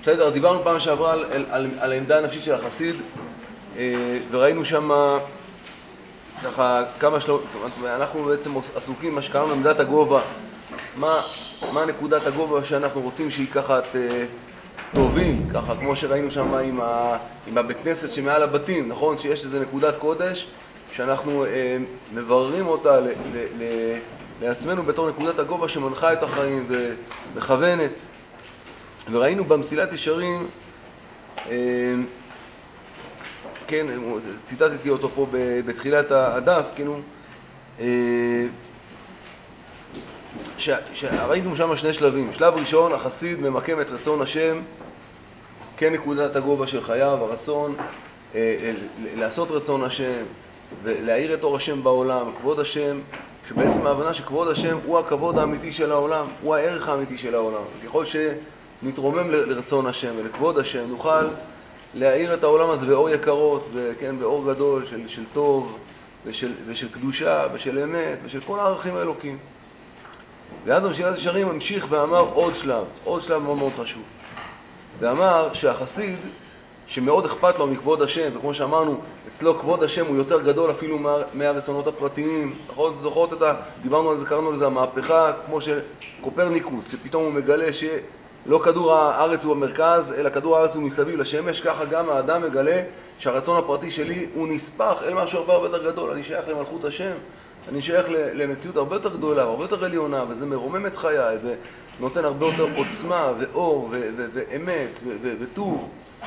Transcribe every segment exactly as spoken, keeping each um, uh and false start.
בסדר, דיברנו פעם שעברה על, על, על העמדה הנפשית של החסיד, וראינו שם ככה כמה שלו, אנחנו בעצם עסוקים מה שקראנו עמדת הגובה, מה, מה נקודת הגובה שאנחנו רוצים שהיא ככה תוביל, ככה כמו שראינו שם עם, ה, עם הבית כנסת שמעל הבתים, נכון? שיש איזו נקודת קודש שאנחנו אה, מבררים אותה ל, ל, ל, לעצמנו בתור נקודת הגובה שמנחה את החיים ומכוונת. וראינו במסילת ישרים, אה, כן, ציטטתי אותו פה בתחילת הדף, כאילו, שראינו שם שני שלבים. שלב ראשון, החסיד ממקם את רצון השם כנקודת הגובה של חייו, הרצון לעשות רצון השם ולהאיר את אור השם בעולם, כבוד השם, שבעצם ההבנה שכבוד השם הוא הכבוד האמיתי של העולם, הוא הערך האמיתי של העולם. ככל שנתרומם לרצון השם ולכבוד השם, נוכל להאיר את העולם הזה באור יקרות, וכן, באור גדול של, של טוב ושל, ושל קדושה ושל אמת ושל כל הערכים האלוקים. ואז במסילת ישרים המשיך ואמר עוד שלב, עוד שלב מאוד מאוד חשוב. ואמר שהחסיד שמאוד אכפת לו מכבוד השם, וכמו שאמרנו, אצלו כבוד השם הוא יותר גדול אפילו מה, מהרצונות הפרטיים. נכון? זוכרות את ה... דיברנו על זה, קראנו לזה המהפכה, כמו של קופרניקוס, שפתאום הוא מגלה שלא כדור הארץ הוא במרכז, אלא כדור הארץ הוא מסביב לשמש. ככה גם האדם מגלה שהרצון הפרטי שלי הוא נספח אל משהו הרבה הרבה יותר גדול. אני שייך למלכות השם, אני שייך למציאות הרבה יותר גדולה, הרבה יותר עליונה, וזה מרומם את חיי ונותן הרבה יותר עוצמה ואור ו- ו- ואמת ו- ו- וטוב.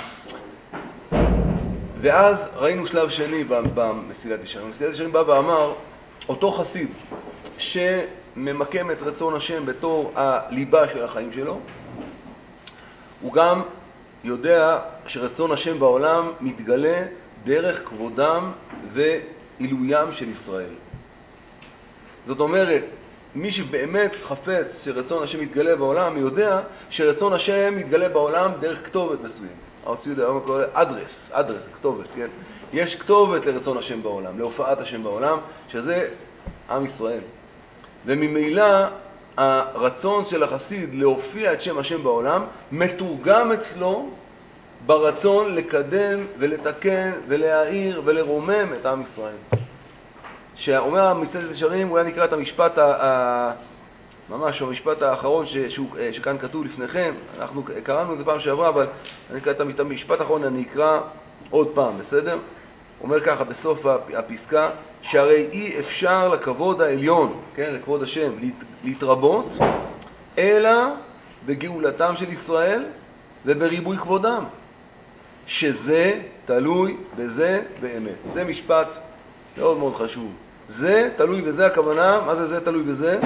ואז ראינו שלב שני במסילת ישרים. מסילת ישרים בא ואמר, אותו חסיד שממקם את רצון השם בתור הליבה של החיים שלו, הוא גם יודע שרצון השם בעולם מתגלה דרך כבודם ועילוים של ישראל. זאת אומרת, מי שבאמת חפץ שרצון השם מתגלה בעולם, יודע שרצון השם מתגלה בעולם דרך כתובת מסוימת. הרצוי יודע, היום קורא אדרס, אדרס, כתובת, כן? יש כתובת לרצון השם בעולם, להופעת השם בעולם, שזה עם ישראל. וממילא הרצון של החסיד להופיע את שם השם בעולם, מתורגם אצלו ברצון לקדם ולתקן ולהאיר ולרומם את עם ישראל. שאומר המסילת ישרים, אולי נקרא את המשפט ה... ה... ממש המשפט האחרון ש... ש... שכאן כתוב לפניכם. אנחנו קראנו את זה פעם שעברה, אבל אני אקרא את המשפט האחרון, אני אקרא עוד פעם, בסדר? אומר ככה בסוף הפסקה, שהרי אי אפשר לכבוד העליון, כן, לכבוד השם, להת... להתרבות, אלא בגאולתם של ישראל ובריבוי כבודם, שזה תלוי בזה באמת. זה משפט מאוד מאוד חשוב. זה תלוי בזה, הכוונה, מה זה זה תלוי בזה?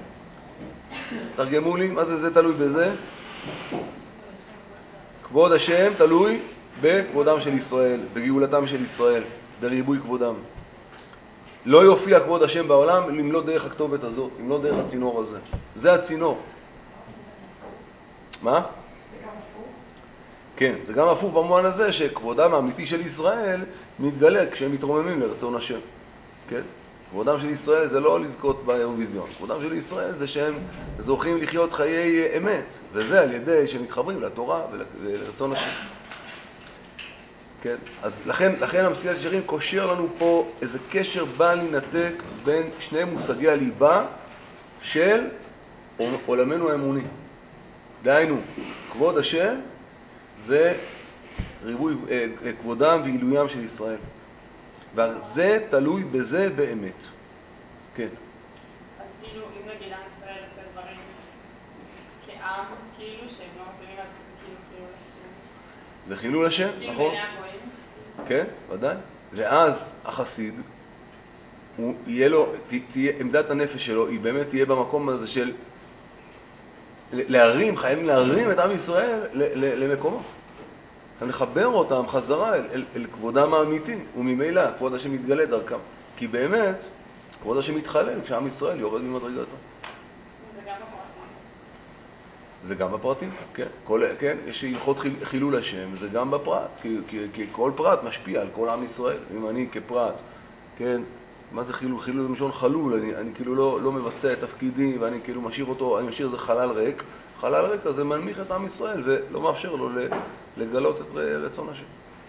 תרגמו לי, מה זה זה תלוי בזה? כבוד השם תלוי בכבודם של ישראל, בגאולתם של ישראל, בריבוי כבודם. לא יופיע כבוד השם בעולם אם לא דרך הכתובת הזאת, אם לא דרך הצינור הזה. זה הצינור. מה? זה גם הפוך? כן, זה גם הפוך במובן הזה שכבודם האמיתי של ישראל מתגלה כשהם מתרוממים לרצון השם. כן? כבודם של ישראל זה לא לזכות באירוויזיון. כבודם של ישראל זה שהם זוכים לחיות חיי אמת, וזה על ידי שהם מתחברים לתורה ולרצון השם. כן? אז לכן, לכן המסילת ישרים קושר לנו פה איזה קשר בל ינתק בין שני מושגי הליבה של עולמנו האמוני. דהיינו, כבוד השם וריבוי כבודם ועילוים של ישראל. וזה תלוי בזה באמת. כן. אז כאילו, אם נגיד עם ישראל עושה דברים כעם, כאילו, שהם לא מתאימים, אז זה כאילו חילול השם. זה חילול השם, כאילו נכון? בעיני הגויים. כן, ודאי. ואז החסיד, הוא יהיה לו, תהיה, עמדת הנפש שלו, היא באמת תהיה במקום הזה של להרים, חייבים להרים את עם ישראל למקומו. לחבר אותם חזרה אל, אל, אל כבודם האמיתי, וממילא כבוד השם מתגלה דרכם. כי באמת, כבוד השם מתחלל כשעם ישראל יורד ממדרגתו. זה גם בפרטים. זה גם בפרטים, כן. כל, כן, יש הלכות חיל, חילול השם, זה גם בפרט, כי, כי, כי כל פרט משפיע על כל עם ישראל. אם אני כפרט, כן, מה זה חילול? חילול זה משון חלול, אני, אני כאילו לא, לא מבצע את תפקידי, ואני כאילו משאיר אותו, אני משאיר איזה חלל ריק. חלל רקע זה מנמיך את עם ישראל ולא מאפשר לו לגלות את רצון השם.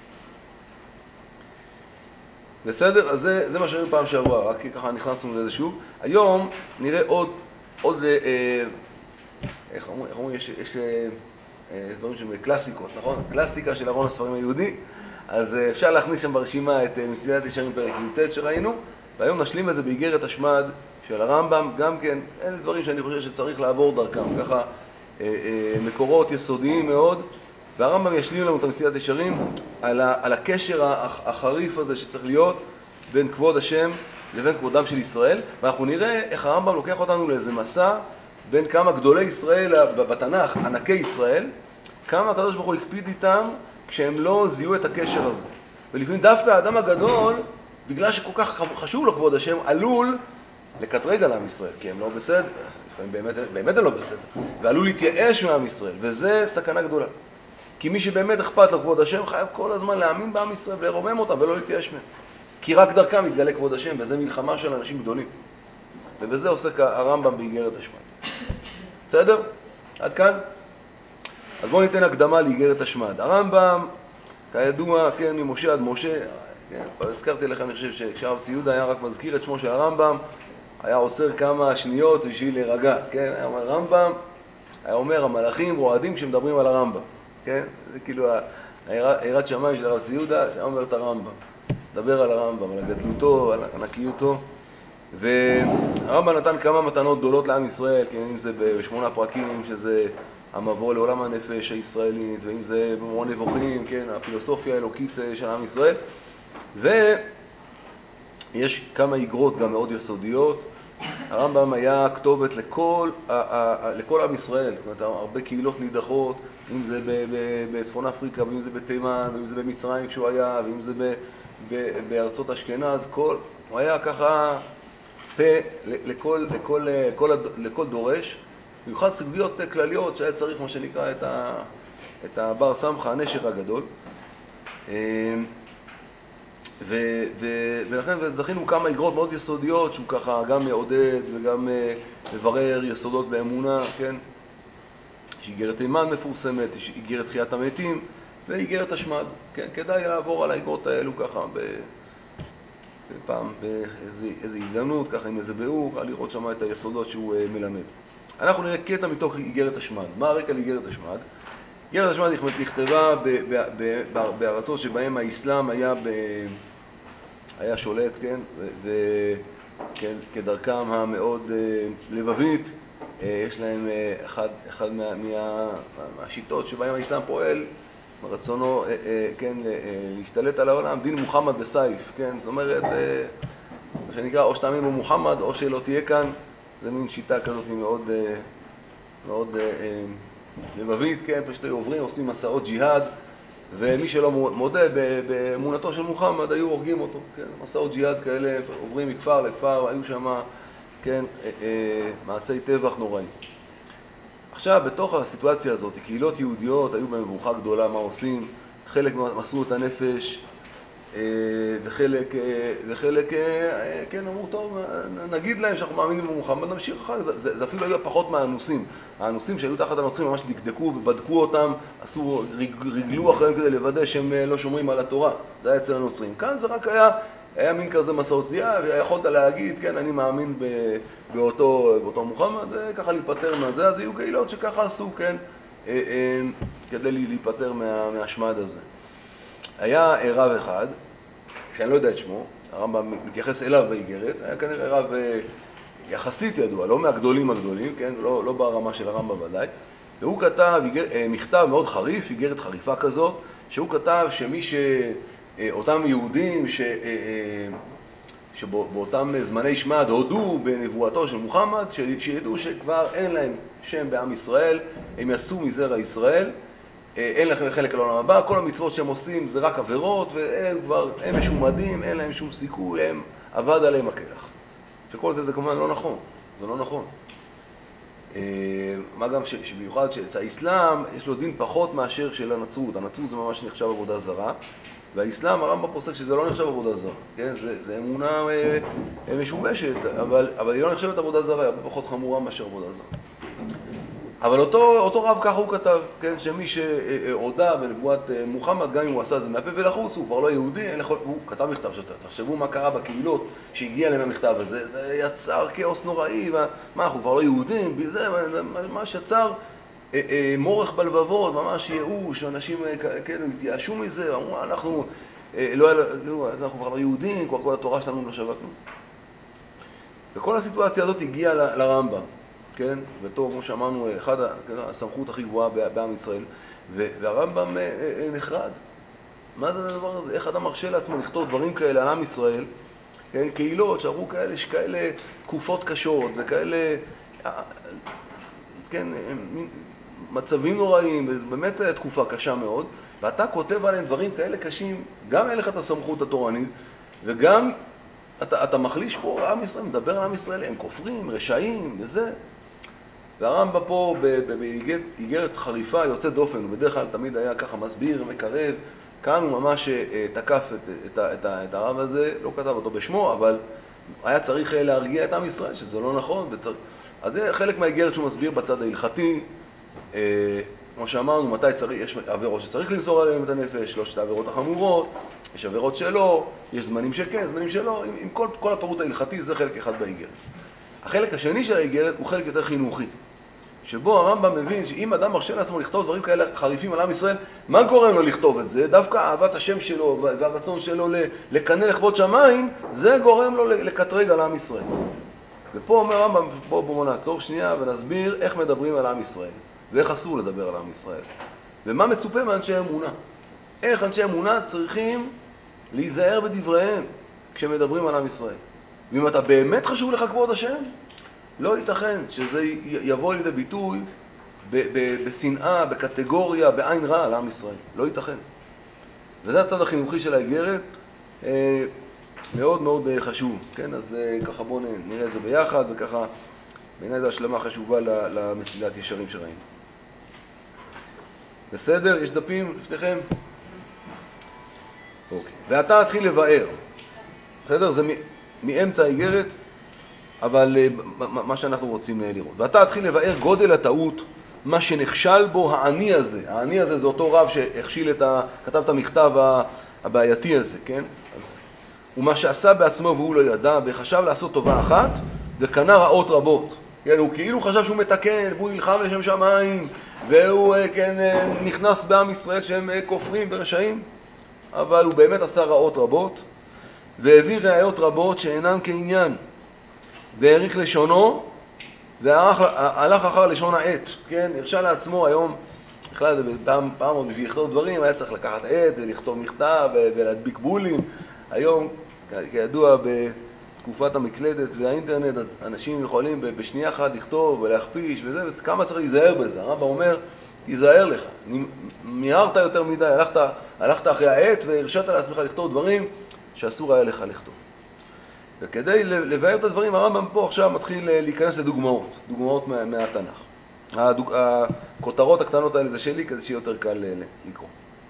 בסדר? אז זה, זה מה שראינו פעם שעברה, רק ככה נכנסנו לזה שוב. היום נראה עוד, עוד, אה, איך אומרים, איך אומרים, יש, יש אה, דברים שהם קלאסיקות, נכון? קלאסיקה של ארון הספרים היהודי. אז אה, אפשר להכניס שם ברשימה את אה, מסילת ישרים פרק י"ט שראינו, והיום נשלים את זה באיגרת השמד של הרמב"ם, גם כן, אלה דברים שאני חושב שצריך לעבור דרכם, ככה אה, אה, מקורות יסודיים מאוד, והרמב"ם ישלים לנו את מסילת ישרים על, ה, על הקשר החריף הזה שצריך להיות בין כבוד השם לבין כבודם של ישראל, ואנחנו נראה איך הרמב"ם לוקח אותנו לאיזה מסע בין כמה גדולי ישראל בתנ"ך, ענקי ישראל, כמה הקדוש ברוך הוא הקפיד איתם כשהם לא זיהו את הקשר הזה. ולפעמים דווקא האדם הגדול, בגלל שכל כך חשוב לו כבוד השם, עלול לקטרג על עם ישראל, כי הם לא בסדר, לפעמים באמת, באמת הם לא בסדר, ועלול להתייאש מעם ישראל, וזה סכנה גדולה. כי מי שבאמת אכפת לו כבוד השם חייב כל הזמן להאמין בעם ישראל ולרומם אותם ולא להתייאש מהם. כי רק דרכם מתגלה כבוד השם, וזה מלחמה של אנשים גדולים. ובזה עוסק הרמב"ם באיגרת השמד. בסדר? עד כאן? אז בואו ניתן הקדמה לאיגרת השמד. הרמב"ם, כידוע, כן, ממשה עד משה, כן, הזכרתי לכם, אני חושב שכשהרב צבי יהודה היה רק מזכיר את שמו של הרמב"ם, היה עושר כמה שניות בשביל להירגע, כן? היה אומר רמב"ם, היה אומר המלאכים רועדים כשמדברים על הרמב"ם, כן? זה כאילו היראת שמיים של הרב צבי יהודה, שהיה אומר את הרמב"ם. דבר על הרמב"ם, על הגדלותו, על ענקיותו. והרמב"ם נתן כמה מתנות גדולות לעם ישראל, כן, אם זה בשמונה פרקים, שזה המבוא לעולם הנפש הישראלית, ואם זה במורה נבוכים, כן, הפילוסופיה האלוקית של עם ישראל. ויש כמה איגרות גם מאוד יסודיות. הרמב"ם היה כתובת לכל, לכל עם ישראל, זאת אומרת, הרבה קהילות נידחות, אם זה בצפון אפריקה, ואם זה בתימן, ואם זה במצרים כשהוא היה, ואם זה בארצות אשכנז, כל, הוא היה ככה פה לכל, לכל, לכל, לכל דורש, במיוחד סוגיות כלליות שהיה צריך מה שנקרא את, ה, את הבר סמכה, הנשר הגדול. ו, ו, ולכן זכינו כמה איגרות מאוד יסודיות שהוא ככה גם מעודד וגם מברר יסודות באמונה, כן? יש איגרת תימן מפורסמת, יש איגרת תחיית המתים ואיגרת השמד, כן? כדאי לעבור על האיגרות האלו ככה בפעם, באיזו הזדמנות, ככה עם איזה ביאור, לראות שם את היסודות שהוא מלמד. אנחנו נראה קטע מתוך איגרת השמד. מה הרקע לאיגרת השמד? איגרת השמד נכתבה בארצות שבהם האסלאם היה, ב... היה שולט, כן? וכדרכם המאוד לבבית, יש להם אחד, אחד מה, מה, מהשיטות שבהם האסלאם פועל, רצונו, כן, להשתלט על העולם, דין מוחמד בסייף, כן? זאת אומרת, מה שנקרא, או שתאמין במוחמד או שלא תהיה כאן, זה מין שיטה כזאת מאוד, מאוד לבבית, כן? פשוט עוברים, עושים מסעות ג'יהאד, ומי שלא מודה באמונתו של מוחמד, היו הורגים אותו, כן? מסעות ג'יהאד כאלה, עוברים מכפר לכפר, היו שם, כן, מעשי טבח נוראים. עכשיו, בתוך הסיטואציה הזאת, קהילות יהודיות היו במבוכה גדולה, מה עושים? חלק מסרו את הנפש, וחלק, וחלק, כן, אמרו, טוב, נגיד להם שאנחנו מאמינים במוחמד, נמשיך אחר, זה, זה, זה אפילו היו פחות מהאנוסים. האנוסים שהיו תחת הנוצרים ממש דקדקו ובדקו אותם, עשו, רגלו אחריהם כדי לוודא שהם לא שומרים על התורה. זה היה אצל הנוצרים. כאן זה רק היה, היה מין כזה מסעות זיעה, ויכולת להגיד, כן, אני מאמין באותו, באותו מוחמד, וככה להיפטר מהזה, אז היו קהילות שככה עשו, כן, כדי להיפטר מה, מהשמד הזה. היה רב אחד, שאני לא יודע את שמו, הרמב"ם מתייחס אליו באיגרת, היה כנראה רב יחסית ידוע, לא מהגדולים הגדולים, כן? לא, לא ברמה של הרמב"ם ודאי, והוא כתב מכתב מאוד חריף, איגרת חריפה כזאת, שהוא כתב שמי ש... אותם יהודים ש... שבאותם זמני שמד הודו בנבואתו של מוחמד, שידעו שכבר אין להם שם בעם ישראל, הם יצאו מזרע ישראל, אין לכם חלק לעולם הבא, כל המצוות שהם עושים זה רק עבירות, והם כבר, הם משומדים, אין להם שום סיכוי, הם עבד עליהם הכלח. שכל זה זה כמובן לא נכון, זה לא נכון. מה גם שבמיוחד שאצל האסלאם יש לו דין פחות מאשר של הנצרות, הנצרות זה ממש נחשב עבודה זרה, והאסלאם הרמב"ם פוסק שזה לא נחשב עבודה זרה, כן? זה, זה אמונה משובשת, אבל, אבל היא לא נחשבת עבודה זרה, היא הרבה פחות חמורה מאשר עבודה זרה. אבל אותו, אותו רב ככה הוא כתב, כן, שמי שהודה בנבואת מוחמד, גם אם הוא עשה זה מהפה ולחוץ, הוא כבר לא יהודי, אין לכל... הוא כתב מכתב שאתה, תחשבו מה קרה בקהילות שהגיע להם המכתב הזה, זה יצר כאוס נוראי, מה, מה אנחנו כבר לא יהודים, זה ממש יצר אה, אה, מורך בלבבות, ממש ייאוש, אנשים כאילו התייאשו מזה, אמרו, אנחנו, אה, לא, אנחנו כבר לא יהודים, כבר כל התורה שלנו לא שווה כלום. וכל הסיטואציה הזאת הגיעה ל, לרמב"ם. כן? וטוב, כמו שאמרנו, אחד, כן, הסמכות הכי גבוהה בעם ישראל. והרמב"ם נחרד. מה זה הדבר הזה? איך אדם מרשה לעצמו לכתוב דברים כאלה על עם ישראל? כן? קהילות שעברו כאלה, שכאלה תקופות קשות וכאלה, כן, מצבים נוראים, באמת תקופה קשה מאוד, ואתה כותב עליהם דברים כאלה קשים, גם אין לך את הסמכות התורנית, וגם אתה, אתה מחליש פה עם ישראל, מדבר על עם ישראל, הם כופרים, רשעים וזה. והרמב"ם פה באיגרת חריפה יוצא דופן, הוא בדרך כלל תמיד היה ככה מסביר, מקרב, כאן הוא ממש תקף את, את, את, את הרב הזה, לא כתב אותו בשמו, אבל היה צריך להרגיע את עם ישראל, שזה לא נכון. וצר... אז זה חלק מהאיגרת שהוא מסביר בצד ההלכתי, אה, כמו שאמרנו, מתי צריך, יש עבירות שצריך למסור עליהם את הנפש, לא שתי עבירות החמורות, יש עבירות שלא, יש זמנים שכן, זמנים שלא, עם, עם כל, כל הפירוט ההלכתי, זה חלק אחד באיגרת. החלק השני של האיגרת הוא חלק יותר חינוכי, שבו הרמב"ם מבין שאם אדם מרשה לעצמו לכתוב דברים כאלה חריפים על עם ישראל, מה גורם לו לכתוב את זה? דווקא אהבת השם שלו והרצון שלו לקנא לכבוד שמיים, זה גורם לו לקטרג על עם ישראל. ופה אומר הרמב"ם, בואו בוא נעצור שנייה ונסביר איך מדברים על עם ישראל, ואיך אסור לדבר על עם ישראל, ומה מצופה מאנשי אמונה. איך אנשי אמונה צריכים להיזהר בדבריהם כשמדברים על עם ישראל. ואם אתה באמת חשוב לך כבוד השם, לא ייתכן שזה יבוא לידי ביטוי בשנאה, בקטגוריה, בעין רע על עם ישראל. לא ייתכן. וזה הצד החינוכי של האיגרת, מאוד מאוד חשוב. כן, אז ככה בואו נראה את זה ביחד, וככה בעיניי זו השלמה חשובה למסילת ישרים שראינו. בסדר? יש דפים לפניכם? אוקיי. ואתה תתחיל לבאר. בסדר? זה מאמצע האיגרת, אבל מה שאנחנו רוצים לראות. ואתה תתחיל לבאר גודל הטעות, מה שנכשל בו העני הזה. העני הזה זה אותו רב שהכשיל את ה... כתב את המכתב הבעייתי הזה, כן? אז... ומה שעשה בעצמו והוא לא ידע, וחשב לעשות טובה אחת, וקנה רעות רבות. כן, הוא כאילו חשב שהוא מתקן, והוא נלחם לשם שמיים, והוא כן, נכנס בעם ישראל שהם כופרים ורשעים, אבל הוא באמת עשה רעות רבות, והביא ראיות רבות שאינן כעניין, והעריך לשונו, והלך אחר לשון העט. כן, הרשה לעצמו היום, בכלל, פעם, פעם עוד בשביל לכתוב דברים, היה צריך לקחת עט ולכתוב מכתב ולהדביק בולים. היום, כידוע, בתקופת המקלדת והאינטרנט, אז אנשים יכולים בשנייה אחת לכתוב ולהכפיש וזה, וכמה צריך להיזהר בזה. הרמב"ם אומר, תיזהר לך, מיהרת יותר מדי, הלכת, הלכת אחרי העט והרשת לעצמך לכתוב דברים שאסור היה לך לכתוב. וכדי לבאר את הדברים, הרמב"ם פה עכשיו מתחיל להיכנס לדוגמאות, דוגמאות מה, מהתנ"ך. הדוג... הכותרות הקטנות האלה זה שלי, כדי שיהיה יותר קל לקרוא.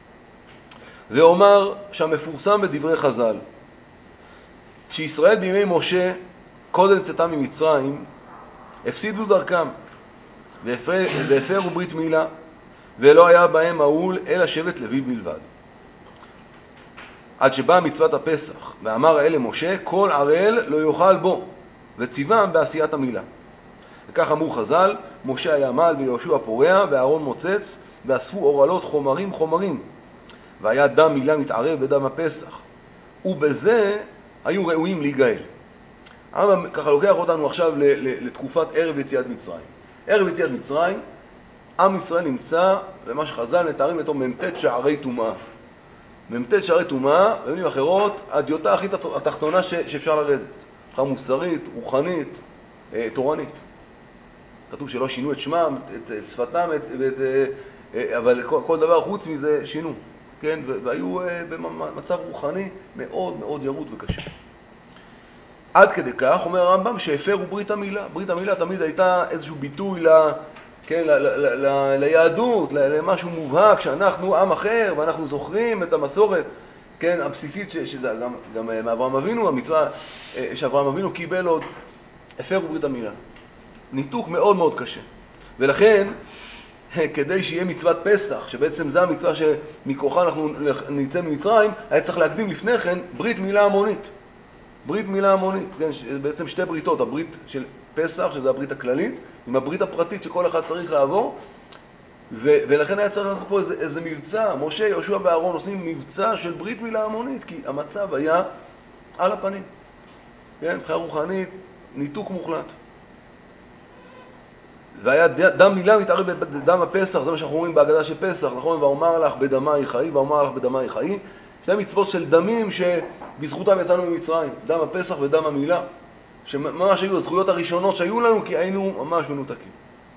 ואומר שהמפורסם בדברי חז"ל, שישראל בימי משה, קודם צאתם ממצרים, הפסידו דרכם, והפרו ברית מילה, ולא היה בהם מעול אלא שבט לוי בלבד. עד שבאה מצוות הפסח, ואמר האל למשה, כל ערל לא יאכל בו, וציוום בעשיית המילה. וכך אמרו חז"ל, משה היה מעל ויהושע פורע, ואהרון מוצץ, ואספו אורלות חומרים חומרים. והיה דם מילה מתערב בדם הפסח. ובזה היו ראויים להיגאל. הרמב"ם ככה לוקח אותנו עכשיו לתקופת ערב יציאת מצרים. ערב יציאת מצרים, עם ישראל נמצא, ומה שחז"ל מתארים אותו ממתת שערי טומאה. ממתת שערי טומאה, במילים אחרות, הדיוטה הכי התחתונה שאפשר לרדת. מבחינה מוסרית, רוחנית, תורנית. כתוב שלא שינו את שמם, את, את שפתם, את, את, אבל כל, כל דבר חוץ מזה שינו. כן? והיו במצב רוחני מאוד מאוד ירוד וקשה. עד כדי כך, אומר הרמב"ם, שהפרו ברית המילה. ברית המילה תמיד הייתה איזשהו ביטוי ל, כן, ל, ל, ל, ל, ליהדות, למשהו מובהק, שאנחנו עם אחר ואנחנו זוכרים את המסורת, כן, הבסיסית, ש, שזה גם, גם מאברהם אבינו, המצווה שאברהם אבינו קיבל עוד, הפרו ברית המילה. ניתוק מאוד מאוד קשה. ולכן, כדי שיהיה מצוות פסח, שבעצם זו המצווה שמכוחה אנחנו נצא ממצרים, היה צריך להקדים לפני כן ברית מילה המונית. ברית מילה המונית, כן, בעצם שתי בריתות, הברית של פסח, שזה הברית הכללית, עם הברית הפרטית שכל אחד צריך לעבור, ו- ולכן היה צריך לעשות פה איזה, איזה מבצע. משה, יהושע ואהרון עושים מבצע של ברית מילה המונית, כי המצב היה על הפנים. כן, מבחינה רוחנית, ניתוק מוחלט. והיה דם מילה מתערב בדם הפסח, זה מה שאנחנו רואים בהגדה של פסח, נכון? ואומר לך בדמי חיי, ואומר לך בדמי חיי. שתי מצוות של דמים שבזכותם יצאנו ממצרים, דם הפסח ודם המילה, שממש היו הזכויות הראשונות שהיו לנו, כי היינו ממש מנותקים.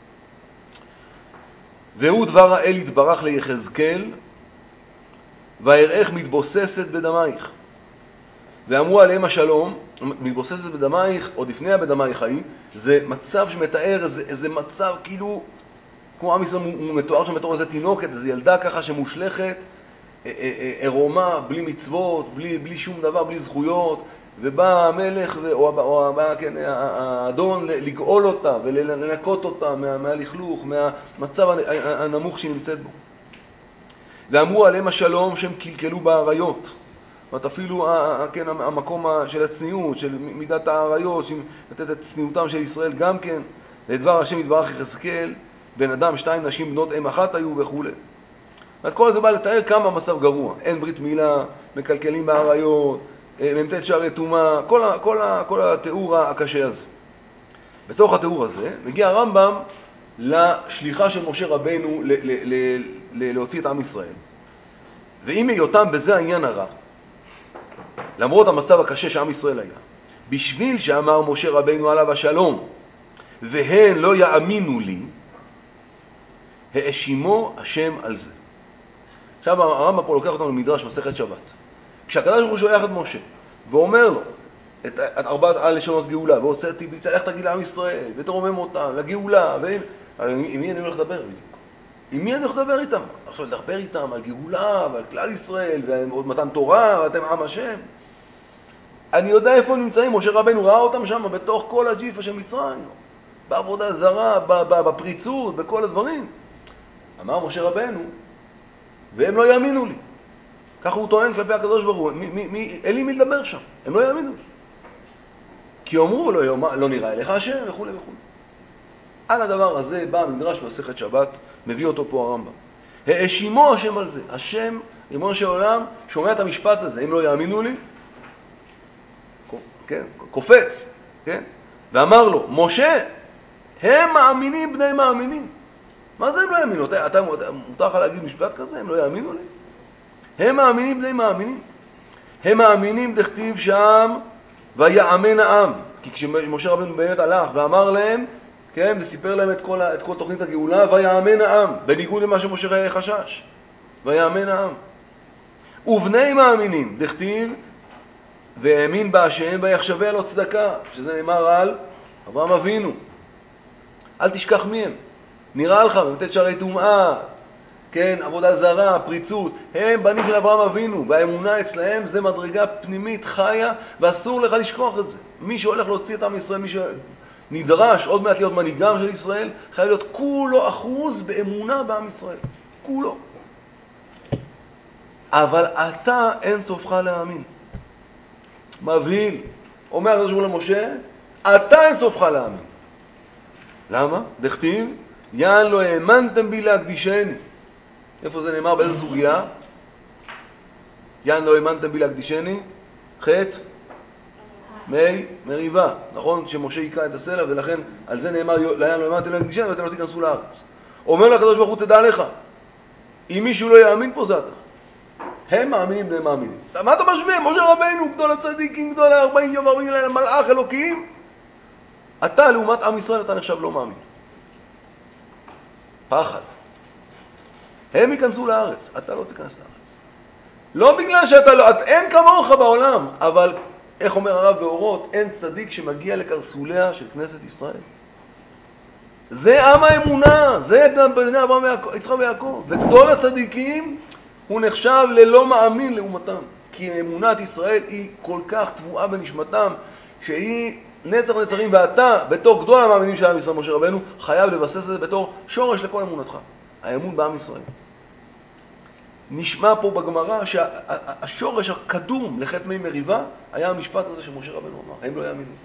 והוא דבר האל יתברך ליחזקאל, והארך מתבוססת בדמייך. ואמרו עליהם השלום, מתבוססת בדמייך, עוד לפני הבדמייך ההיא, זה מצב שמתאר איזה, איזה מצב כאילו, כמו עם ישראל הוא מתואר שם בתור איזה תינוקת, איזו ילדה ככה שמושלכת, עירומה, בלי מצוות, בלי, בלי שום דבר, בלי זכויות, ובא המלך, או, או, או כן, האדון לגאול אותה ולנקות אותה מה, מהלכלוך, מהמצב הנמוך שהיא נמצאת בו. ואמרו עליהם השלום שהם קלקלו בעריות. זאת אפילו כן, המקום של הצניעות, של מידת העריות, לתת את צניעותם של ישראל גם כן, לדבר השם יתברך יחזקאל, בן אדם, שתיים נשים בנות אם אחת היו וכו'. אז כל זה בא לתאר כמה מצב גרוע. אין ברית מילה, מקלקלים בעריות, ממתת שערי טומאה, כל, כל, כל התיאור הקשה הזה. בתוך התיאור הזה מגיע הרמב"ם לשליחה של משה רבנו ל- ל- ל- ל- להוציא את עם ישראל. ואם היותם בזה העניין הרע, למרות המצב הקשה שעם ישראל היה, בשביל שאמר משה רבנו עליו השלום, והן לא יאמינו לי, האשימו השם על זה. עכשיו הרמב"ם פה לוקח אותנו למדרש מסכת שבת. כשהקדוש ברוך הוא שולח את משה, ואומר לו את, את ארבעת הלשונות גאולה, ועושה תיביצה, לך תגיד לעם ישראל, ותרומם אותם, לגאולה, ואין... עם מי אני הולך לדבר בדיוק? עם מי אני הולך לדבר איתם? עכשיו לדבר איתם על גאולה, ועל כלל ישראל, ועוד מתן תורה, ואתם עם השם. אני יודע איפה נמצאים, משה רבנו ראה אותם שם, בתוך כל הג'יפה של מצרים, בעבודה זרה, בפריצות, בכל הדברים. אמר משה רבנו, והם לא יאמינו לי. ככה הוא טוען כלפי הקדוש ברוך הוא, מי, מי, מי, אין לי מי לדבר שם, הם לא יאמינו לי. כי אומרו, לא, לא נראה אליך השם, וכו' וכו'. על הדבר הזה בא המדרש במסכת שבת, מביא אותו פה הרמב"ם. האשימו השם על זה. השם, ריבונו של עולם, שומע את המשפט הזה, הם לא יאמינו לי, כן, קופץ, כן? ואמר לו, משה, הם מאמינים בני מאמינים. מה זה הם לא יאמינו? אתה, אתה מותר לך להגיד משפט כזה? הם לא יאמינו לי? הם מאמינים בני מאמינים. הם מאמינים דכתיב שם ויאמן העם. כי כשמשה רבנו באמת הלך ואמר להם, כן, וסיפר להם את כל, את כל תוכנית הגאולה, ויאמן העם, בניגוד למה שמשה חשש. ויאמן העם. ובני מאמינים דכתיב והאמין בהשם ויחשביה לו צדקה, שזה נאמר על אברהם אבינו. אל תשכח מי הם. נראה לך, במתת שערי טומאה, כן, עבודה זרה, פריצות, הם בנים של אברהם אבינו, והאמונה אצלהם זה מדרגה פנימית חיה, ואסור לך לשכוח את זה. מי שהולך להוציא את עם ישראל, מי שנדרש עוד מעט להיות מנהיגם של ישראל, חייב להיות כולו אחוז באמונה בעם ישראל. כולו. אבל אתה אין סופך להאמין. מבהיל. אומר הקדוש ברוך הוא למשה, אתה אין סופך להאמין. למה? דכתיב, יען לא האמנתם בי להקדישני. איפה זה נאמר? באיזה סוגיה? יען לא האמנתם בי להקדישני? חטא? מי? מריבה. נכון? שמשה יקרא את הסלע, ולכן על זה נאמר, יען לא האמנתם להקדישני, ואתם לא תיכנסו לארץ. אומר לקדוש ברוך הוא, תדע לך, אם מישהו לא יאמין פה זה אתה. הם מאמינים בני מאמינים. מה אתה משווה? משה רבנו, גדול הצדיקים, גדול ה-ארבעים יום, ארבעים לילה, מלאך אלוקים. אתה, לעומת עם ישראל, אתה נחשב לא מאמין. פחד. הם ייכנסו לארץ, אתה לא תיכנס לארץ. לא בגלל שאתה לא, אין כמוך בעולם, אבל, איך אומר הרב באורות, אין צדיק שמגיע לקרסוליה של כנסת ישראל. זה עם האמונה, זה בני אברהם ויצחק ויעקב. וגדול הצדיקים, הוא נחשב ללא מאמין לעומתם. כי אמונת ישראל היא כל כך תבואה בנשמתם, שהיא נצח נצרים, ואתה, בתור גדול המאמינים של עם ישראל, משה רבנו, חייב לבסס את זה בתור שורש לכל אמונתך, האמון בעם ישראל. נשמע פה בגמרא שהשורש הקדום לחטא מי מריבה היה המשפט הזה שמשה רבנו אמר, הם לא יאמינו.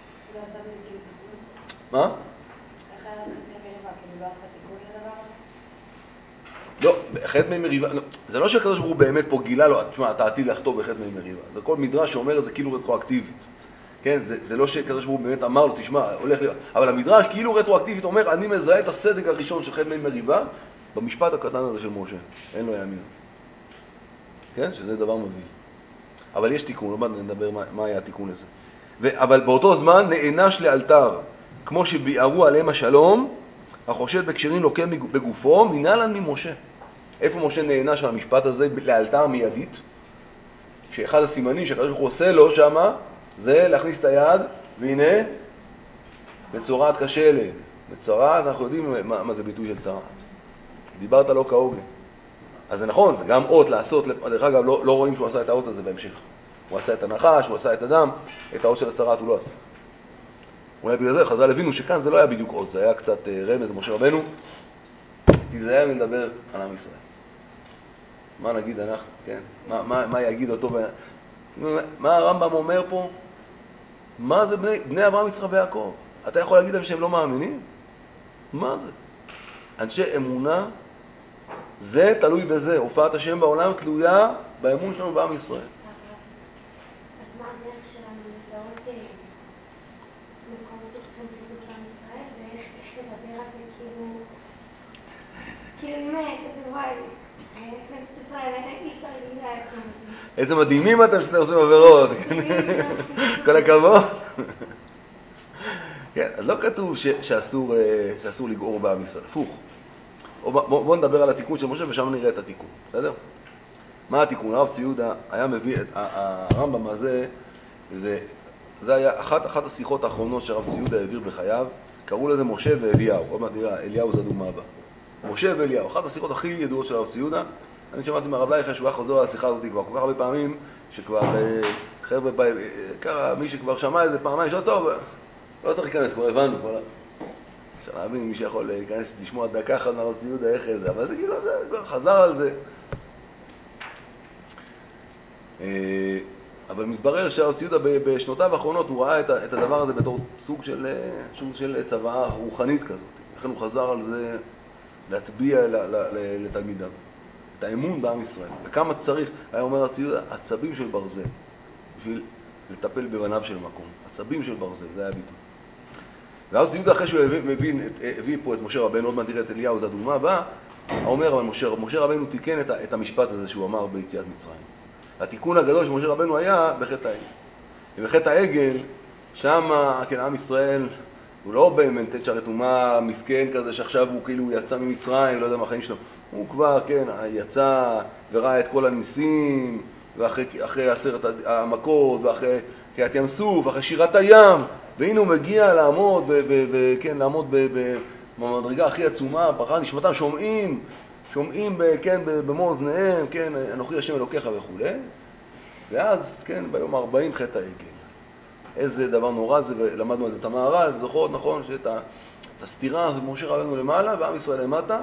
מה? איך היה חטא מי מריבה? כאילו לא עשה תיקון לדבר הזה? לא, חטא מי מריבה, זה לא שהקדוש ברוך הוא באמת פה גילה לו, תשמע, אתה עתיד לחטוא בחטא מי מריבה. זה כל מדרש שאומר את זה כאילו רטרואקטיבית. כן, זה, זה לא שהקדוש ברוך הוא באמת אמר לו, תשמע, הולך להיות, אבל המדרש כאילו רטרואקטיבית אומר, אני מזהה את הסדק הראשון של חטא מי מריבה במשפט הקטן הזה של משה, אין לו יאמין. כן, שזה דבר מביא. אבל יש תיקון, לא מעט נדבר מה, מה היה התיקון לזה. ו, אבל באותו זמן נענש לאלתר, כמו שביארו עליהם השלום, החושד בקשרים לוקה בגופו, מנהלן ממשה. איפה משה נענש על המשפט הזה לאלתר מיידית? שאחד הסימנים שהקדוש ברוך הוא עושה לו שמה, זה להכניס את היד, והנה, מצורעת כשלג. מצורעת, אנחנו יודעים מה, מה זה ביטוי של צרעת. דיברת לא כהוגן. אז זה נכון, זה גם אות לעשות, דרך אגב, לא, לא רואים שהוא עשה את האות הזה בהמשך. הוא עשה את הנחש, הוא עשה את הדם, את האות של הצרעת הוא לא עשה. אולי בגלל זה חז"ל הבינו שכאן זה לא היה בדיוק אות, זה היה קצת רמז, משה רבנו, תיזהר מלדבר על עם ישראל. מה נגיד אנחנו, כן? מה, מה, מה יגיד אותו? מה הרמב"ם אומר פה? מה זה בני, בני אברהם, יצחק ויעקב? אתה יכול להגיד להם שהם לא מאמינים? מה זה? אנשי אמונה, זה תלוי בזה. הופעת השם בעולם תלויה באמון שלנו בעם ישראל. אז מה הדרך שלנו לזהות מקומות שצריכים בדיוק לעם ישראל, ואיך לדבר על זה כאילו... כאילו אם כזה וואי, כנסת ישראל, אי אפשר להגיד לה כלום. איזה מדהימים אתם שאתם עושים עבירות. כל הכבוד. כן, אז לא כתוב שאסור, שאסור לגעור בעם ישראל, הפוך. בואו בוא נדבר על התיקון של משה ושם נראה את התיקון, בסדר? מה התיקון? הרב צבי יהודה היה מביא את הרמב"ם הזה, וזה היה אחת, אחת השיחות האחרונות שהרב צבי יהודה העביר בחייו, קראו לזה משה ואליהו, עוד מעט נראה, אליהו זה הדוגמה הבאה. משה ואליהו, אחת השיחות הכי ידועות של הרב צבי יהודה, אני שמעתי מהרב לייכל שהוא היה חוזר על השיחה הזאת כבר כל כך הרבה פעמים, שכבר חבר'ה, קרה, מי שכבר שמע את זה פעמיים, שאלה טוב, לא צריך להיכנס, כבר הבנו, כבר אפשר להבין, מי שיכול להיכנס לשמוע דקה אחת מהרב צבי יהודה איך זה, אבל זה כאילו, זה כבר חזר על זה. אבל מתברר שהרב צבי יהודה בשנותיו האחרונות הוא ראה את הדבר הזה בתור סוג של, סוג של צוואה רוחנית כזאת. לכן הוא חזר על זה להטביע לתלמידיו. את האמון בעם ישראל. וכמה צריך, היה אומר הרב צבי יהודה, עצבים של ברזל, בשביל לטפל בבניו של מקום. עצבים של ברזל, זה היה ביטוי. והרב צבי יהודה אחרי שהוא הביא, הביא פה את משה רבנו, עוד מעט תראה את אליהו, זו הדוגמה הבאה, אומר אבל משה, משה רבנו תיקן את, את המשפט הזה שהוא אמר ביציאת מצרים. התיקון הגדול של משה רבנו היה בחטא העגל. ובחטא העגל, שם, כן, עם ישראל, הוא לא באמת תשע רתומה מסכן כזה שעכשיו הוא כאילו יצא ממצרים, לא יודע מה החיים שלו. הוא כבר, כן, יצא וראה את כל הניסים, ואחרי עשרת המכות, ואחרי קריעת ים סוף, ואחרי שירת הים, והנה הוא מגיע לעמוד, וכן, לעמוד במדרגה הכי עצומה, פרחה נשמתם, שומעים, שומעים, כן, במו אוזניהם, כן, אנוכי השם אלוקיך וכו'. ואז, כן, ביום ארבעים חטא העגל. איזה דבר נורא זה, ולמדנו את זה את המהר"ל, זוכרות, נכון, שאת הסתירה הזאת משה רבנו למעלה, ועם ישראל למטה.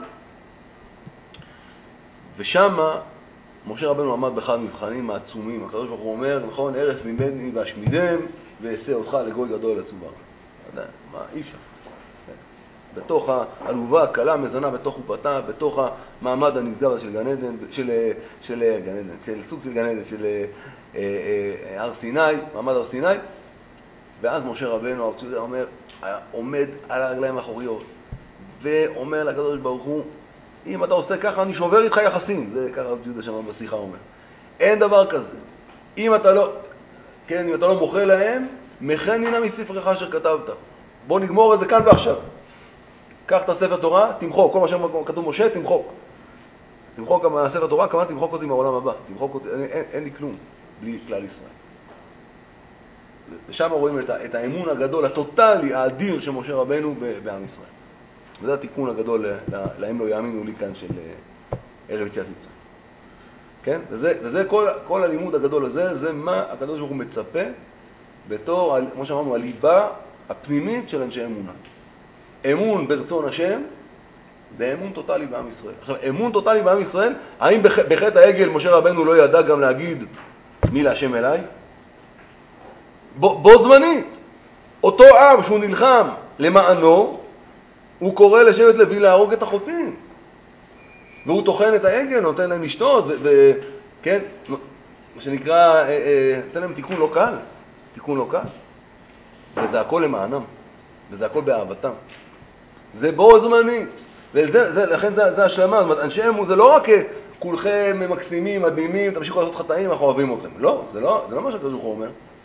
ושמה, משה רבנו עמד באחד המבחנים העצומים. הקדוש ברוך הוא אומר, נכון, ערף ממני ואשמידם, ואעשה אותך לגוי גדול עצובה. אתה יודע, מה, אי אפשר. בתוך העלובה, הקלה, מזנה, בתוך חופתה, בתוך המעמד הנשגב של גן עדן, של, של גן עדן, של סוג של גן עדן, של הר סיני, מעמד הר סיני. ואז משה רבנו, הרב צבי יהודה אומר, עומד על הרגליים האחוריות, ואומר לקדוש ברוך הוא, אם אתה עושה ככה, אני שובר איתך יחסים. זה ככה הרב צבי יהודה שם בשיחה אומר. אין דבר כזה. אם אתה לא, כן, אם אתה לא מוכר להם, מכן הנה מספרך אשר כתבת. בוא נגמור את זה כאן ועכשיו. קח את הספר תורה, תמחוק. כל מה שכתוב משה, תמחוק. תמחוק מהספר תורה, כמובן תמחוק אותי מהעולם הבא. תמחוק אותי, אין, אין, אין לי כלום בלי כלל ישראל. ושם רואים את, את האמון הגדול, הטוטלי, האדיר של משה רבנו בעם ישראל. וזה התיקון הגדול, להם לא יאמינו לי כאן של ערב יציאת מצרים. כן? וזה, וזה כל, כל הלימוד הגדול הזה, זה מה הקדוש ברוך הוא מצפה בתור, כמו שאמרנו, הליבה הפנימית של אנשי אמונה. אמון ברצון השם, ואמון טוטלי בעם ישראל. עכשיו, אמון טוטלי בעם ישראל, האם בח, בחטא העגל משה רבנו לא ידע גם להגיד מי להשם אליי? בו, בו זמנית. אותו עם שהוא נלחם למענו, הוא קורא לשבט לוי להרוג את החוטאים. והוא טוחן את העגל, נותן להם לשתות, וכן, מה שנקרא, נותן להם תיקון לא קל. תיקון לא קל. וזה הכל למענם. וזה הכל באהבתם. זה בו זמנית. ולכן זה, זה השלמה. זאת אומרת, אנשי אמון זה לא רק כולכם מקסימים, מדהימים, תמשיכו לעשות חטאים, אנחנו אוהבים אתכם. לא, זה לא, זה לא מה שהקדוש ברוך הוא אומר.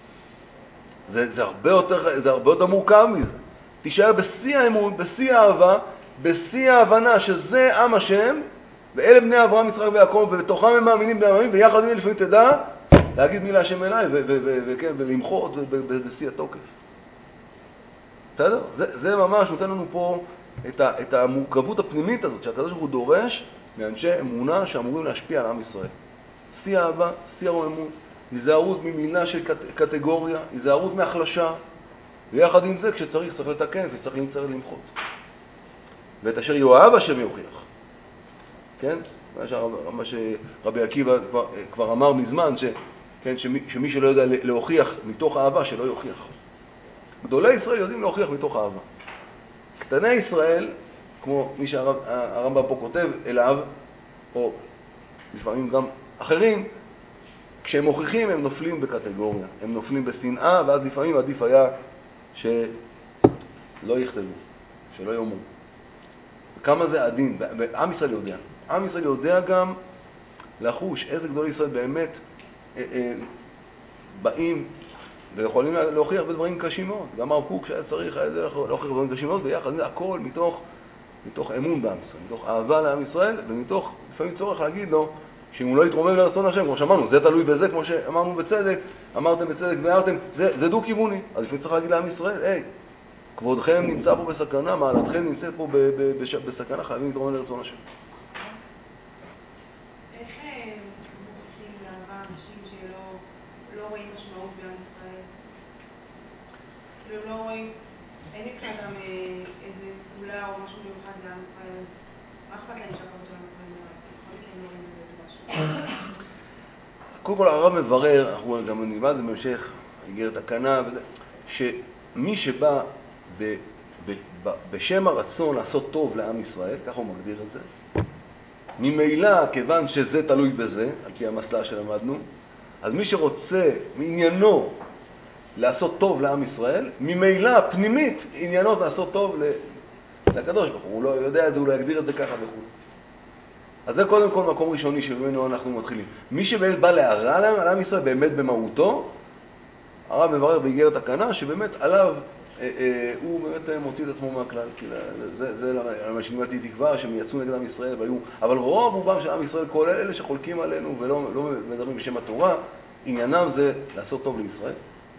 זה, זה הרבה יותר, זה הרבה יותר מורכב מזה. תישאר בשיא האמון, בשיא האהבה, בשיא ההבנה שזה עם השם, ואלה בני אברהם, יצחק ויעקב, ובתוכם הם מאמינים בני המאמין, ויחד עם לפעמים תדע להגיד מילה השם אליי, וכן, ולמחות בשיא התוקף. בסדר? זה, זה ממש נותן לנו פה את, ה, את המורכבות הפנימית הזאת, שהקדוש ברוך הוא דורש מאנשי אמונה שאמורים להשפיע על עם ישראל. שיא אהבה, שיא הרוממות, היזהרות ממילה של קט, קטגוריה, היזהרות מהחלשה, ויחד עם זה, כשצריך, צריך לתקן, וצריך למצוא למחות. ואת אשר יואב השם יוכיח. כן? מה, שהרב, מה שרבי עקיבא כבר, כבר אמר מזמן, ש, כן, שמי, שמי שלא יודע להוכיח מתוך אהבה, שלא יוכיח. גדולי ישראל יודעים להוכיח מתוך אהבה. קטני ישראל, כמו מי שהרמב"ם פה כותב אליו, או לפעמים גם אחרים, כשהם מוכיחים הם נופלים בקטגוריה, הם נופלים בשנאה, ואז לפעמים עדיף היה שלא יכתבו, שלא יאמרו. וכמה זה עדין, ועם ישראל יודע. עם ישראל יודע גם לחוש איזה גדולי ישראל באמת אה, אה, באים ויכולים להוכיח בדברים קשים מאוד. גם הרב קוק שהיה צריך היה להוכיח בדברים קשים מאוד, ויחד זה הכל מתוך, מתוך אמון בעם ישראל, מתוך אהבה לעם ישראל, ומתוך לפעמים צורך להגיד לו, שאם הוא לא יתרומם לרצון השם, כמו שאמרנו, זה תלוי בזה, כמו שאמרנו בצדק, אמרתם בצדק והערתם, זה, זה דו-כיווני. אז לפעמים צריך להגיד לעם ישראל, היי, כבודכם נמצא פה בסכנה, מעלתכם נמצאת פה ב- ב- ב- בסכנה, חייבים להתרומם לרצון השם. איך מוכיחים לאהבה אנשים שלא לא רואים משמעות בעם ישראל? כאילו לא רואים, אין מבחינתם איזה סגולה או משהו מיוחד לעם ישראל, אז מה אכפת להם שהכבוד של עם ישראל נראה? בכל מקרה הם לא רואים בזה איזה משהו. קודם כל הרב מברר, אנחנו גם נלמד את זה בהמשך, איגרת הקנה וזה, שמי שבא ב, ב, ב, בשם הרצון לעשות טוב לעם ישראל, ככה הוא מגדיר את זה, ממילא, כיוון שזה תלוי בזה, על פי המסע שלמדנו, אז מי שרוצה מעניינו לעשות טוב לעם ישראל, ממילא פנימית עניינות לעשות טוב לקדוש ברוך הוא. הוא לא יודע את זה, הוא לא יגדיר את זה ככה וכו'. אז זה קודם כל מקום ראשוני שבמנו אנחנו מתחילים. מי שבאמת בא להרע להם, על עם ישראל באמת במהותו, הרב מברר באיגרת הקנה שבאמת עליו אה, אה, הוא באמת מוציא את עצמו מהכלל. כי זה, זה למה שלימדתי תקווה שהם יצאו נגד עם ישראל והיו, אבל רוב רובם של עם ישראל, כל אלה שחולקים עלינו ולא לא מדברים בשם התורה, עניינם זה לעשות טוב לישראל.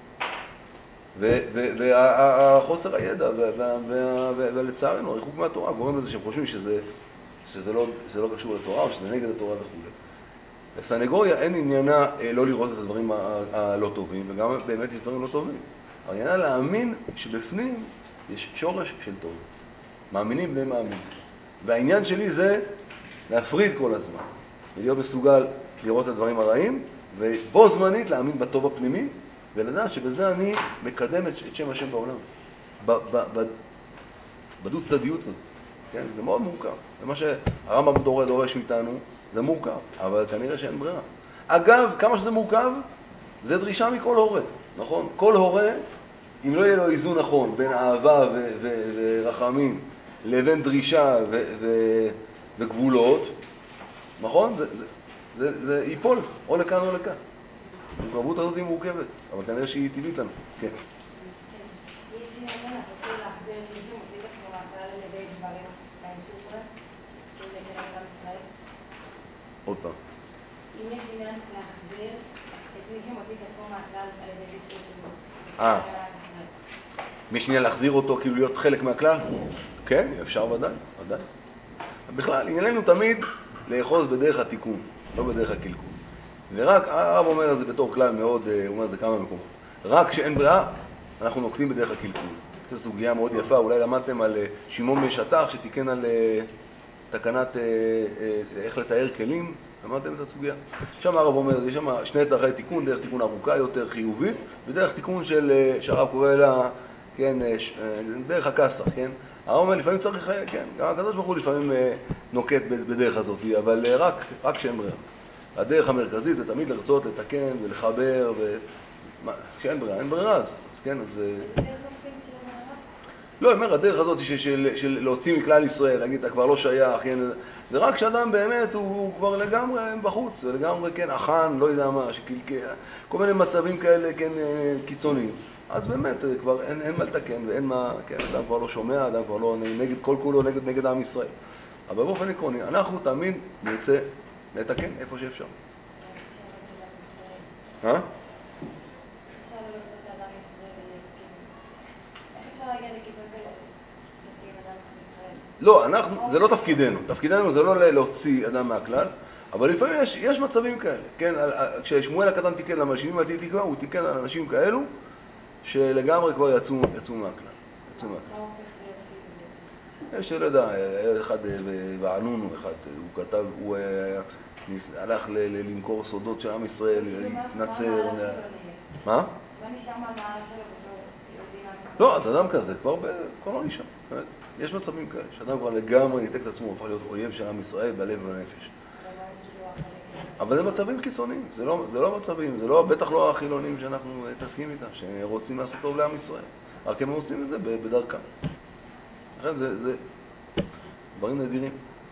והחוסר הידע ולצערנו הריחוק מהתורה גורם לזה שהם חושבים שזה שזה לא, שזה לא קשור לתורה או שזה נגד התורה וכו'. בסנגוריה אין עניינה לא לראות את הדברים הלא טובים, וגם באמת יש דברים לא טובים. העניינה להאמין שבפנים יש שורש של טוב. מאמינים בני מאמין. והעניין שלי זה להפריד כל הזמן, ולהיות מסוגל לראות את הדברים הרעים, ובו זמנית להאמין בטוב הפנימי, ולדעת שבזה אני מקדם את שם השם בעולם. בדו צדדיות הזאת. כן? זה מאוד מורכב. ומה שהרמב"ם דורש מאיתנו, זה מורכב, אבל כנראה שאין ברירה. אגב, כמה שזה מורכב, זה דרישה מכל הורה, נכון? כל הורה, אם לא יהיה לו איזון נכון בין אהבה ו- ו- ורחמים לבין דרישה ו- ו- וגבולות, נכון? זה, זה, זה, זה ייפול, או לכאן או לכאן. המורכבות הזאת היא מורכבת, אבל כנראה שהיא טבעית לנו. כן. יש עניין לעשות לו להחזיר את מי שמוציא את עצמו מהכלל על ידי דברים להם שהוא קורא, שזה כנראה גם ישראל. עוד פעם. אם יש עניין להחזיר את מי שמוציא את עצמו מהכלל על ידי זה שהוא אה. יש עניין להחזיר אותו כאילו להיות חלק מהכלל? כן, אפשר ודאי, ודאי. בכלל, ענייננו תמיד לאחוז בדרך התיקון, לא בדרך הקלקול. ורק הרב אומר את זה בתור כלל מאוד, הוא אומר את זה כמה מקומות. רק כשאין ברירה, אנחנו נוקטים בדרך הקלקול. זו סוגיה מאוד יפה, אולי למדתם על שמעון בן שטח שתיקן על תקנת איך לתאר כלים, למדתם את הסוגיה? שם הרב אומר, יש שם שני דרכי תיקון, דרך תיקון ארוכה יותר חיובית, ודרך תיקון של, שהרב קורא לה, כן, דרך הכסח, כן? הרב אומר, לפעמים צריך, כן, גם הקדוש ברוך הוא לפעמים נוקט בדרך הזאת, אבל רק, רק שאין ברירה. הדרך המרכזית זה תמיד לרצות, לתקן ולחבר, ו... כשאין ברירה, אין ברירה, אז, אז כן, אז... לא, אומר, הדרך הזאת של, של, של להוציא מכלל ישראל, להגיד, אתה כבר לא שייך, כן, זה רק שאדם באמת הוא, הוא כבר לגמרי בחוץ, ולגמרי, כן, אחן, לא יודע מה, שקלקל, כל מיני מצבים כאלה, כן, קיצוניים. אז באמת, כבר אין, אין מה לתקן, ואין מה, כן, אדם כבר לא שומע, אדם כבר לא נגד, כל כולו נגד, נגד עם ישראל. אבל באופן עקרוני, אנחנו תמיד נרצה לתקן איפה שאפשר. אה? לא, אנחנו, זה לא תפקידנו. תפקידנו זה לא להוציא אדם מהכלל, אבל לפעמים יש, יש מצבים כאלה. כן, כששמואל הקטן תיקן למלשינים, תיקן, הוא תיקן על אנשים כאלו שלגמרי כבר יצאו, יצאו מהכלל. יצאו מהכלל. יש, לא יודע, אחד וענון הוא אחד, הוא כתב, הוא הלך למכור סודות של עם ישראל, להתנצר. מה? מה נשאר מהמעלה שלו בתור יהודי עם ישראל? לא, אז אדם כזה כבר לא נשאר. יש מצבים כאלה, שאדם כבר לגמרי ניתק את עצמו, הופך להיות אויב של עם ישראל בלב ובנפש. אבל זה מצבים קיצוניים, זה לא, זה לא מצבים, זה לא, בטח לא החילונים שאנחנו תסכים איתם, שרוצים לעשות טוב לעם ישראל. רק הם עושים את זה בדרכם. לכן זה, זה דברים נדירים.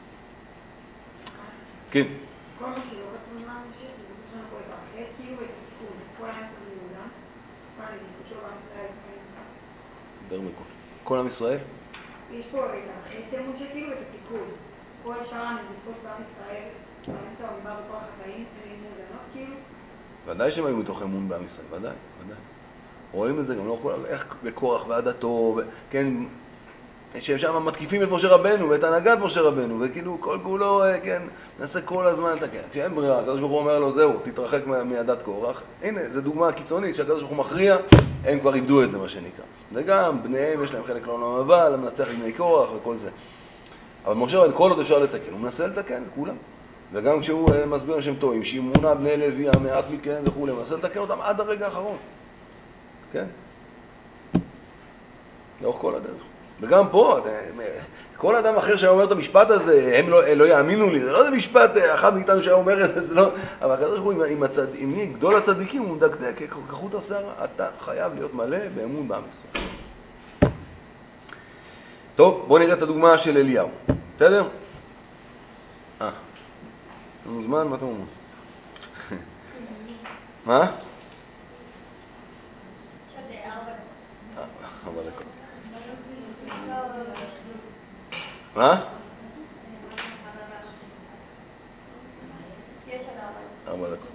כן. כל מה שלא כתוב מה משה, כי בסוף שלנו פה את החטא, כאילו את התיקון, כל האמצע זה מאוזן, כל הנזיקות שלו בעם ישראל נמצא. דר מכל. כל עם ישראל? יש פה את החטא של משה, כאילו את התיקון. כל שאר הנזיקות בעם ישראל, באמצע הוא בא בכוח החיים, הן מאוזנות, כאילו. ודאי שהם היו מתוך אמון בעם ישראל, ודאי, ודאי. רואים את זה גם לא כל, איך בקורח ועדתו, כן, שהם שם מתקיפים את משה רבנו ואת הנהגת משה רבנו, וכאילו כל כולו, כן, נעשה כל הזמן לתקן. כשאין ברירה, הקדוש ברוך הוא אומר לו, זהו, תתרחק מעדת קורח. הנה, זו דוגמה קיצונית שהקדוש ברוך הוא מכריע, הם כבר איבדו את זה, מה שנקרא. זה גם, בניהם יש להם חלק לעולם הבא, למנצח לבני קורח וכל זה. אבל משה רבנו, כל עוד אפשר לתקן, הוא מנסה לתקן, זה כולם. וגם כשהוא מסביר שהם טועים, שימונה בני לוי, המעט מכם וכו', הוא מנסה לתקן אותם עד הרגע האחרון. כן? לאורך כל הדרך. וגם פה, כל אדם אחר שהיה אומר את המשפט הזה, הם לא, לא יאמינו לי, זה לא זה משפט אחד מאיתנו שהיה אומר את זה, זה לא... אבל הקדוש ברוך הוא, עם, הצד, עם מי גדול הצדיקים, הוא מדקדק כחוט השערה, אתה חייב להיות מלא באמון בעם ישראל. טוב, בואו נראה את הדוגמה של אליהו. בסדר? אה, לנו זמן? מה אתם אומרים? מה? ארבע דקות. מה? ארבע דקות.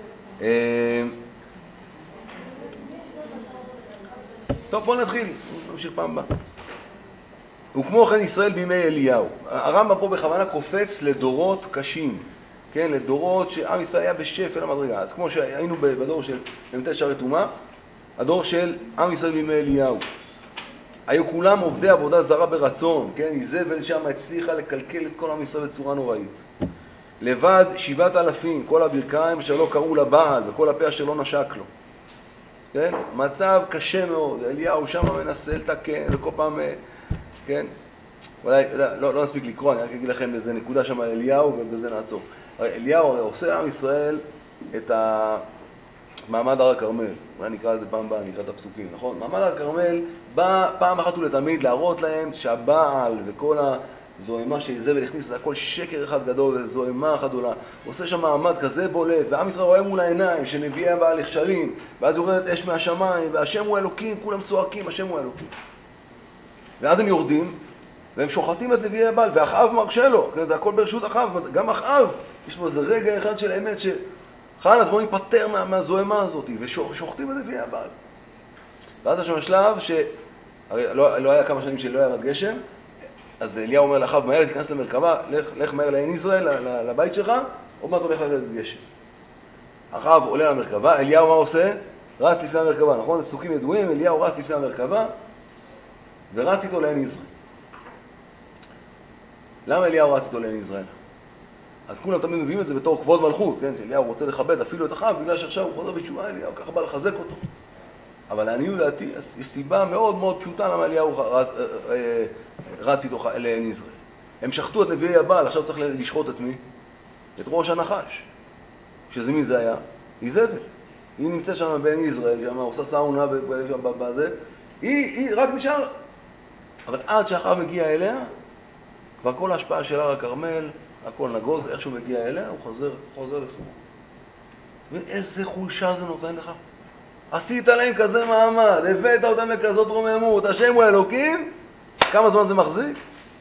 טוב, בואו נתחיל, נמשיך פעם הבאה. וכמו כן ישראל בימי אליהו. הרמב"ם פה בכוונה קופץ לדורות קשים, כן, לדורות שעם ישראל היה בשפל המדרגה. אז כמו שהיינו בדור של מ"ט שערי טומאה, הדור של עם ישראל בימי אליהו. היו כולם עובדי עבודה זרה ברצון, כן, איזבל שם הצליחה לקלקל את כל עם ישראל בצורה נוראית. לבד שבעת אלפים, כל הברכיים שלא קראו לבעל וכל הפה שלא נשק לו. כן, מצב קשה מאוד, אליהו שם מנסה לתקן וכל פעם, כן, אולי, לא, לא נספיק לקרוא, אני רק אגיד לכם איזה נקודה שם על אליהו ובזה נעצור. אליהו הרי עושה לעם ישראל את מעמד הר הכרמל, אולי נקרא לזה פעם הבאה, נקרא את הפסוקים, נכון? מעמד הר הכרמל בא פעם אחת ולתמיד להראות להם שהבעל וכל הזוהמה שאיזבל הכניס, זה הכל שקר אחד גדול וזוהמה אחת גדולה. הוא עושה שם מעמד כזה בולט, ועם ישראל רואה מול העיניים שנביאי הבעל נכשלים, ואז הוא יורד אש מהשמיים, והשם הוא אלוקים, כולם צועקים, השם הוא אלוקים. ואז הם יורדים, והם שוחטים את נביאי הבעל, ואחאב מרשה לו, זה הכל ברשות אחאב, גם אחאב, יש פה איזה רגע אחד של אמת ש... חן, אז בואו ניפטר מה, מהזוהמה הזאת, ושוחטים את נביאי הבעל. ואז יש שם שלב ש... הרי לא, לא היה כמה שנים שלא ירד גשם, אז אליהו אומר לאחאב, מהר תיכנס למרכבה, לך, לך מהר לעין ישראל, לבית שלך, עוד מעט הולך לרדת גשם. אחאב עולה למרכבה, אליהו מה עושה? רץ לפני המרכבה, נכון? זה פסוקים ידועים, אליהו רץ לפני המרכבה, ורץ איתו לעין ישראל. למה אליהו רץ איתו לעין ישראל? אז כולם תמיד מביאים את זה בתור כבוד מלכות, כן? אליהו רוצה לכבד אפילו את אחאב, בגלל שעכשיו הוא חוזר בתשובה, אליהו ככה בא לחזק אותו. אבל לעניות דעתי, יש סיבה מאוד מאוד פשוטה למה אליהו רץ, רץ איתו לעין ישראל. הם שחטו את נביאי הבעל, עכשיו צריך לשחוט את מי? את ראש הנחש. שזה מי זה היה? איזבל. היא נמצאת שם בעין ישראל, שם עושה סאונה בזה, היא, היא רק נשאר. אבל עד שאחאב מגיע אליה, כבר כל ההשפעה של הר הכרמל, הכל נגוז, איך שהוא מגיע אליה, הוא חוזר, חוזר לסורו. ואיזה חולשה זה נותן לך? עשית להם כזה מעמד, הבאת אותם לכזאת רוממות, השם הוא אלוקים, כמה זמן זה מחזיק?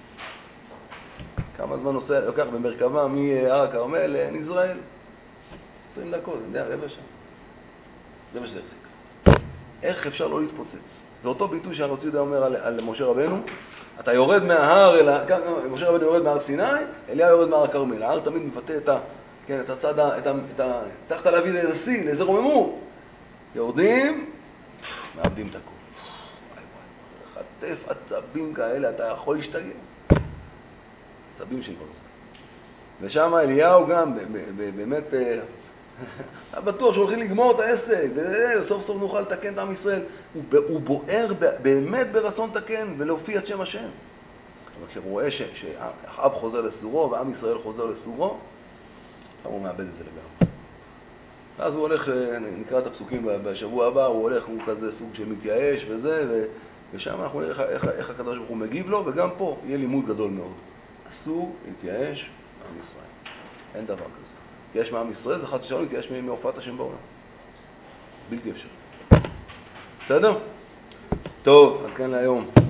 כמה זמן נוסע, לוקח במרכבה מהר הכרמל לעין ישראל? עשרים דקות, אני יודע, רבע שעה. זה מה שזה החזיק. איך אפשר לא להתפוצץ? זה אותו ביטוי שהרב יהודה אומר על, על משה רבנו. אתה יורד מההר, אל, משה רבנו יורד מהר סיני, אליהו יורד מהר הכרמל. ההר תמיד מבטא את, ה, כן, את הצד, את ה, את ה, הצלחת להביא לאיזה סי, לאיזה רוממות. יורדים, מאבדים את הכל. וואי וואי, חטף עצבים כאלה, אתה יכול להשתגע. עצבים של ברזל. ושם אליהו גם, באמת, אתה בטוח שהולכים לגמור את העסק, וסוף סוף נוכל לתקן את עם ישראל. הוא בוער באמת ברצון לתקן ולהופיע את שם השם. אבל כשהוא רואה שאחאב חוזר לסורו ועם ישראל חוזר לסורו, עכשיו הוא מאבד את זה לגמרי. ואז הוא הולך, נקרא את הפסוקים בשבוע הבא, הוא הולך, הוא כזה סוג של מתייאש וזה, ושם אנחנו נראה איך, איך, איך הקדוש ברוך הוא מגיב לו, וגם פה יהיה לימוד גדול מאוד. אסור להתייאש מעם ישראל. אין דבר כזה. תייאש מעם ישראל, זה חס ושלום, להתייאש מהופעת השם בעולם. בלתי אפשרי. בסדר? טוב, עד כאן להיום.